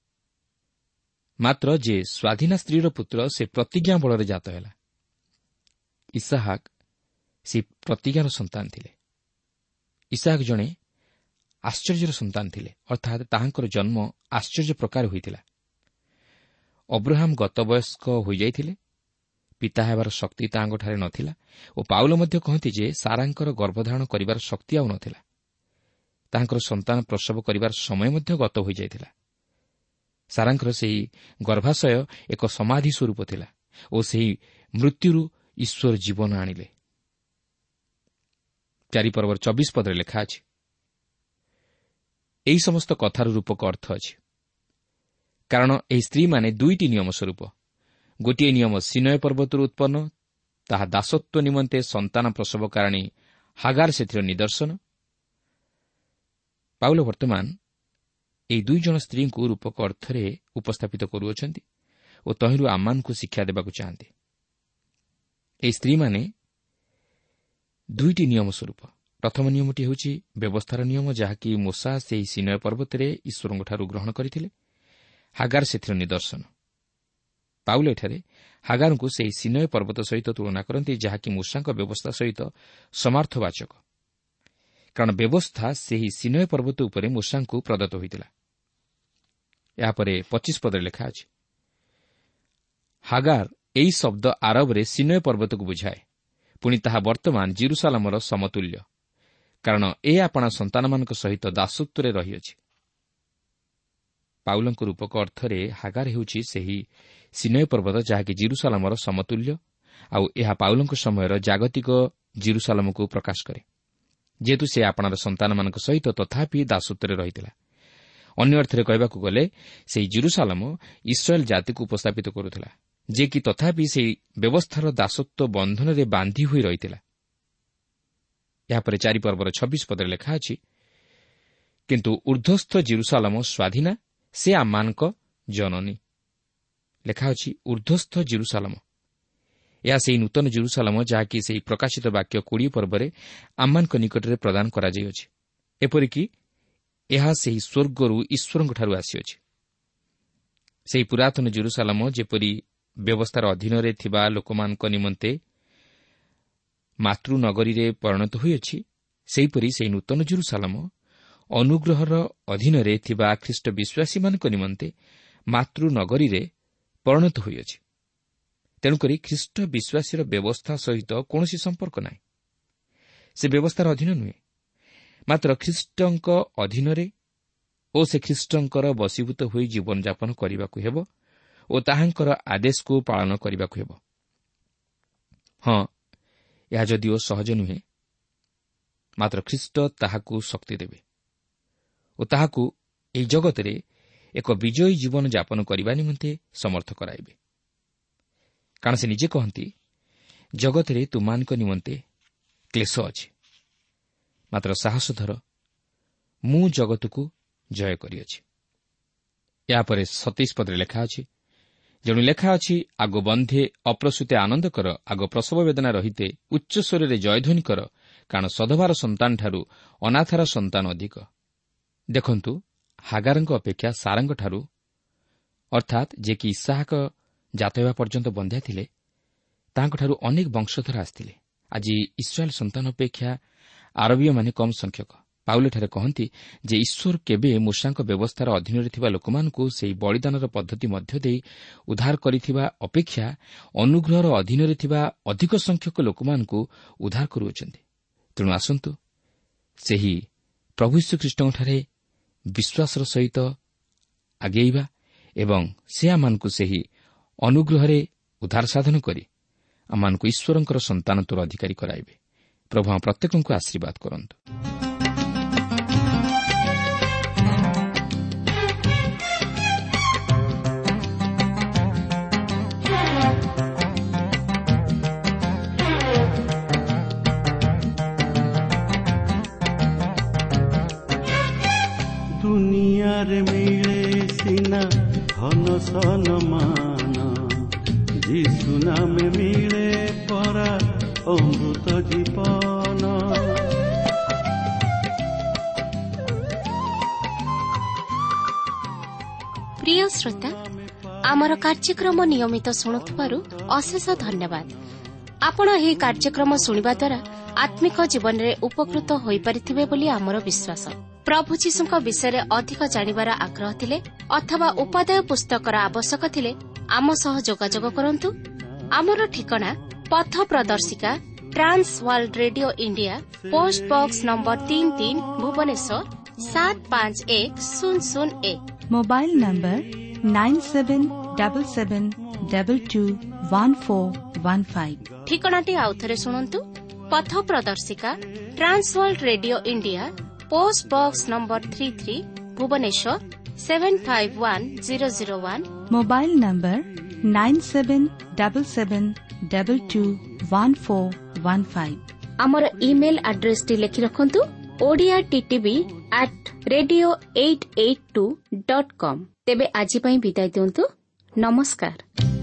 ମାତ୍ର ଯେ ସ୍ୱାଧୀନା ସ୍ତ୍ରୀର ପୁତ୍ର ସେ ପ୍ରତିଜ୍ଞା ବଳରେ ଜାତ ହେଲା। ଇସାହାକ ସେ ପ୍ରତିଜ୍ଞାର ସନ୍ତାନ ଥିଲେ। ଇସାହାକ ଜଣେ ଆଶ୍ଚର୍ଯ୍ୟର ସନ୍ତାନ ଥିଲେ, ଅର୍ଥାତ୍ ତାହାଙ୍କର ଜନ୍ମ ଆଶ୍ଚର୍ଯ୍ୟ ପ୍ରକାର ହୋଇଥିଲା। ଅବ୍ରାହମ ଗତବୟସ୍କ ହୋଇଯାଇଥିଲେ, ପିତା ହେବାର ଶକ୍ତି ତାହାଙ୍କଠାରେ ନ ଥିଲା ଓ ପାଉଲ ମଧ୍ୟ କହନ୍ତି ଯେ ସାରାଙ୍କର ଗର୍ଭଧାରଣ କରିବାର ଶକ୍ତି ଆଉ ନ ଥିଲା। ତାହାଙ୍କର ସନ୍ତାନ ପ୍ରସବ କରିବାର ସମୟ ମଧ୍ୟ ଗତ ହୋଇଯାଇଥିଲା। ସାରାଙ୍କର ସେହି ଗର୍ଭାଶୟ ଏକ ସମାଧି ସ୍ୱରୂପ ଥିଲା ଓ ସେହି ମୃତ୍ୟୁରୁ ଈଶ୍ୱର ଜୀବନ ଆଣିଲେ। 4 ପର୍ବର 24 ପଦରେ ଲେଖା ଅଛି, ଏହି ସମସ୍ତ କଥାର ରୂପକ ଅର୍ଥ ଅଛି। କାରଣ ଏହି ସ୍ତ୍ରୀମାନେ 2ଟି ନିୟମ ସ୍ୱରୂପ। ଗୋଟିଏ ନିୟମ ସିନୟ ପର୍ବତରୁ ଉତ୍ପନ୍ନ, ତାହା ଦାସତ୍ୱ ନିମନ୍ତେ ସନ୍ତାନ ପ୍ରସବକାରିଣୀ ହାଗାର ସେଥିର ନିଦର୍ଶନ। ପାଉଲ ବର୍ତ୍ତମାନ ଏହି 2 ଜଣ ସ୍ତ୍ରୀଙ୍କୁ ରୂପକ ଅର୍ଥରେ ଉପସ୍ଥାପିତ କରୁଅଛନ୍ତି ଓ ତହିଁରୁ ଆମମାନଙ୍କୁ ଶିକ୍ଷା ଦେବାକୁ ଚାହାନ୍ତି। ଏହି ସ୍ତ୍ରୀମାନେ 2ଟି ନିୟମ ସ୍ୱରୂପ। ପ୍ରଥମ ନିୟମଟି ହେଉଛି ବ୍ୟବସ୍ଥାର ନିୟମ, ଯାହାକି ମୋଶା ସେହି ସିନୟ ପର୍ବତରେ ଈଶ୍ୱରଙ୍କଠାରୁ ଗ୍ରହଣ କରିଥିଲେ। ହାଗାର ସେଥିର ନିଦର୍ଶନ। ପାଉଲ ଏଠାରେ ହାଗାରଙ୍କୁ ସେହି ସିନୟ ପର୍ବତ ସହିତ ତୁଳନା କରନ୍ତି, ଯାହାକି ମୂଷାଙ୍କ ବ୍ୟବସ୍ଥା ସହିତ ସମାର୍ଥବାଚକ। କାରଣ ବ୍ୟବସ୍ଥା ସେହି ସିନୟ ପର୍ବତ ଉପରେ ମୂଷାଙ୍କୁ ପ୍ରଦତ୍ତ ହୋଇଥିଲା। ଏହାପରେ 25 ପଦରେ ଲେଖା ଅଛି, ହାଗାର ଏହି ଶବ୍ଦ ଆରବରେ ସିନୟ ପର୍ବତକୁ ବୁଝାଏ। ପୁଣି ତାହା ବର୍ତ୍ତମାନ ଜିରୁସାଲାମର ସମତୁଲ୍ୟ, କାରଣ ଏ ଆପଣା ସନ୍ତାନମାନଙ୍କ ସହିତ ଦାସତ୍ୱରେ ରହିଅଛି। ପାଉଲଙ୍କ ରୂପକ ଅର୍ଥରେ ହାଗାର ହେଉଛି ସେହି ସିନୟ ପର୍ବତ, ଯାହାକି ଜିରୁସାଲାମର ସମତୁଲ୍ୟ, ଆଉ ଏହା ପାଉଲଙ୍କ ସମୟର ଜାଗତିକ ଜିରୁସାଲାମକୁ ପ୍ରକାଶ କରେ। ଯେହେତୁ ସେ ଆପଣାର ସନ୍ତାନମାନଙ୍କ ସହିତ ତଥାପି ଦାସତ୍ୱରେ ରହିଥିଲା। ଅନ୍ୟ ଅର୍ଥରେ କହିବାକୁ ଗଲେ ସେହି ଜିରୁସାଲାମ ଇସ୍ରାଏଲ୍ ଜାତିକୁ ଉପସ୍ଥାପିତ କରୁଥିଲା, ଯେ କି ତଥାପି ସେହି ବ୍ୟବସ୍ଥାର ଦାସତ୍ୱ ବନ୍ଧନରେ ବାନ୍ଧି ହୋଇ ରହିଥିଲା। ଏହାପରେ 4 ପର୍ବର 26 ପଦରେ ଲେଖା ଅଛି, କିନ୍ତୁ ଊର୍ଦ୍ଧ୍ୱସ୍ଥ ଜିରୁସାଲାମ ସ୍ୱାଧୀନା, ସେ ଆମମାନଙ୍କ ଜନନୀ। ଲେଖା ଅଛି ଊର୍ଦ୍ଧ୍ୱସ୍ଥ ଜିରୁସାଲାମ। ଏହା ସେହି ନୂତନ ଜେରୁସାଲେମ ଯାହାକି ସେହି ପ୍ରକାଶିତ ବାକ୍ୟ 20 ପର୍ବରେ ଆମମାନଙ୍କ ନିକଟରେ ପ୍ରଦାନ କରାଯାଇଅଛି। ଏପରିକି ଏହା ସେହି ସ୍ୱର୍ଗରୁ ଈଶ୍ୱରଙ୍କଠାରୁ ଆସିଅଛି। ସେହି ପୁରାତନ ଜେରୁସାଲେମ ଯେପରି ବ୍ୟବସ୍ଥାର ଅଧୀନରେ ଥିବା ଲୋକମାନଙ୍କ ନିମନ୍ତେ ମାତୃନଗରୀରେ ପରିଣତ ହୋଇଅଛି, ସେହିପରି ସେହି ନୂତନ ଜେରୁସାଲେମ ଅନୁଗ୍ରହର ଅଧୀନରେ ଥିବା ଖ୍ରୀଷ୍ଟ ବିଶ୍ୱାସୀମାନଙ୍କ ନିମନ୍ତେ ମାତୃନଗରୀରେ ପରିଣତ ହୋଇଅଛି। ତେଣୁକରି ଖ୍ରୀଷ୍ଟ ବିଶ୍ୱାସୀର ବ୍ୟବସ୍ଥା ସହିତ କୌଣସି ସମ୍ପର୍କ ନାହିଁ। ସେ ବ୍ୟବସ୍ଥାର ଅଧୀନ ନୁହେଁ, ମାତ୍ର ଖ୍ରୀଷ୍ଟଙ୍କ ଅଧୀନରେ ଓ ସେ ଖ୍ରୀଷ୍ଟଙ୍କର ବଶୀଭୂତ ହୋଇ ଜୀବନଯାପନ କରିବାକୁ ହେବ ଓ ତାହାଙ୍କର ଆଦେଶକୁ ପାଳନ କରିବାକୁ ହେବ। ହଁ, ଏହା ଯଦିଓ ସହଜ ନୁହେଁ, ମାତ୍ର ଖ୍ରୀଷ୍ଟ ତାହାକୁ ଶକ୍ତି ଦେବେ ଓ ତାହାକୁ ଏହି ଜଗତରେ ଏକ ବିଜୟୀ ଜୀବନଯାପନ କରିବା ନିମନ୍ତେ ସମର୍ଥ କରାଇବେ। କାରଣ ସେ ନିଜେ କହନ୍ତି, ଜଗତରେ ତୁମମାନଙ୍କ ନିମନ୍ତେ କ୍ଲେଶ ଅଛି, ମାତ୍ର ସାହସ ଧର, ମୁଁ ଜଗତକୁ ଜୟ କରିଅଛି। ଏହାପରେ 27 ପଦରେ ଲେଖା ଅଛି, ଯେଣୁ ଲେଖା ଅଛି, ଆଗ ବନ୍ଧେ ଅପ୍ରସୂତେ ଆନନ୍ଦ କର, ଆଗ ପ୍ରସବ ବେଦନା ରହିତେ ଉଚ୍ଚସ୍ୱରରେ ଜୟଧ୍ୱନି କର, କାରଣ ସଧବାର ସନ୍ତାନଠାରୁ ଅନାଥର ସନ୍ତାନ ଅଧିକ। ଦେଖନ୍ତୁ, ହାଗାରଙ୍କ ଅପେକ୍ଷା ସାରାଙ୍କଠାରୁ, ଅର୍ଥାତ୍ ଯେ କି ଇସାହାକ ଜାତ ହେବା ପର୍ଯ୍ୟନ୍ତ ବନ୍ଧ୍ୟା ଥିଲେ, ତାହାଙ୍କଠାରୁ ଅନେକ ବଂଶଧର ଆସିଥିଲେ। ଆଜି ଇସ୍ରାଏଲ୍ ସନ୍ତାନ ଅପେକ୍ଷା ଆରବୀୟମାନେ କମ୍ ସଂଖ୍ୟକ। ପାଉଲଠାରେ କହନ୍ତି ଯେ ଈଶ୍ୱର କେବେ ମୂଷାଙ୍କ ବ୍ୟବସ୍ଥାର ଅଧୀନରେ ଥିବା ଲୋକମାନଙ୍କୁ ସେହି ବଳିଦାନର ପଦ୍ଧତି ମଧ୍ୟ ଦେଇ ଉଦ୍ଧାର କରିଥିବା ଅପେକ୍ଷା ଅନୁଗ୍ରହର ଅଧୀନରେ ଥିବା ଅଧିକ ସଂଖ୍ୟକ ଲୋକମାନଙ୍କୁ ଉଦ୍ଧାର କରୁଅଛନ୍ତି। ତେଣୁ ଆସନ୍ତୁ, ସେହି ପ୍ରଭୁ ଯୀଶୁଖ୍ରୀଷ୍ଟଙ୍କଠାରେ ବିଶ୍ୱାସର ସହିତ ଆଗେଇବା ଏବଂ ସେ ଆମମାନଙ୍କୁ ସେହି ଅନୁଗ୍ରହରେ ଉଦ୍ଧାର ସାଧନ କରି ଆମମାନଙ୍କୁ ଈଶ୍ୱରଙ୍କର ସନ୍ତାନତ୍ୱର ଅଧିକାରୀ କରାଇବେ। ପ୍ରଭୁ ଆମ ପ୍ରତ୍ୟେକଙ୍କୁ ଆଶୀର୍ବାଦ କରନ୍ତୁ। ଦୁନିଆରେ ମିଳେ ସିନା ଧନ ସମ୍ମାନ, ଯୀଶୁ ନାମେ ମିଳେ ପରା ଅମୃତ ଜୀବନ। ପ୍ରିୟ ଶ୍ରୋତା, ଆମର କାର୍ଯ୍ୟକ୍ରମ ନିୟମିତ ଶୁଣୁଥିବାରୁ ଅଶେଷ ଧନ୍ୟବାଦ। ଆପଣ ଏହି କାର୍ଯ୍ୟକ୍ରମ ଶୁଣିବା ଦ୍ୱାରା ଆତ୍ମିକ ଜୀବନରେ ଉପକୃତ ହୋଇପାରିଥିବେ ବୋଲି ଆମର ବିଶ୍ୱାସ। ପ୍ରଭୁ ଯୀଶୁଙ୍କ ବିଷୟରେ ଅଧିକ ଜାଣିବାର ଆଗ୍ରହ ଥିଲେ ଅଥବା ଉପାଦେୟ ପୁସ୍ତକର ଆବଶ୍ୟକ ଥିଲେ ଆମ ସହ ଯୋଗାଯୋଗ କରନ୍ତୁ। ଆମର ଠିକଣା ପଥ ପ୍ରଦର୍ଶିକା, Trans World Radio India, post box number 33, Bhubaneswar 751001। Mobile number 9777221415। ଠିକଣାଟି ଆଉଥରେ ଶୁଣନ୍ତୁ। ପଥ ପ୍ରଦର୍ଶିକା, Trans World Radio India, post box number 33, Bhubaneswar 751001। Mobile number 9777221415। ଆମର ଇମେଲ ଆଡ୍ରେସଟି ଲେଖି ରଖନ୍ତୁ, ODIATTV@radio882.com। ତେବେ ଆଜି ପାଇଁ ବିଦାୟ ଦିଅନ୍ତୁ। ନମସ୍କାର।